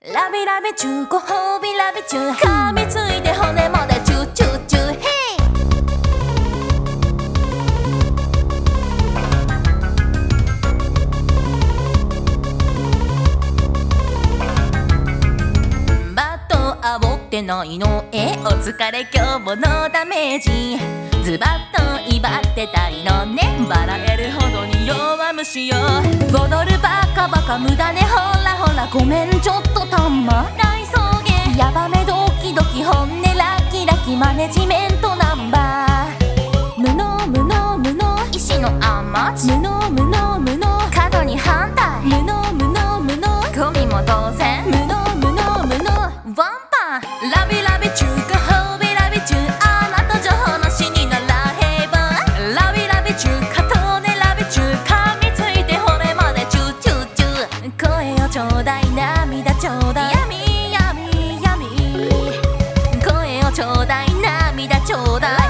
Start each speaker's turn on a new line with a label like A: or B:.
A: ラビラビチューご褒美ラビチュー噛みついて骨までチューチューチューヘイバット煽ってないのお疲れ今日ものダメージズバッと威張ってたいのね笑えるほどに弱虫よ踊るバカバカ無駄ねほらほらごめんちょっとたまらいそうげヤバめドキドキ本音ラキラキマネジメントナンバー無能無能無能石の甘ち無能無能無能過度に反対無能無能無能ゴミも当然無能無能無能ワンパンラビラビ中華ホビラビ中あなた情報の死にならへばラビラビ中華とねラビ中噛みついて骨までチューチューチュー声をちょうだい涙ちょうだい闇闇闇声をちょうだい涙ちょうだい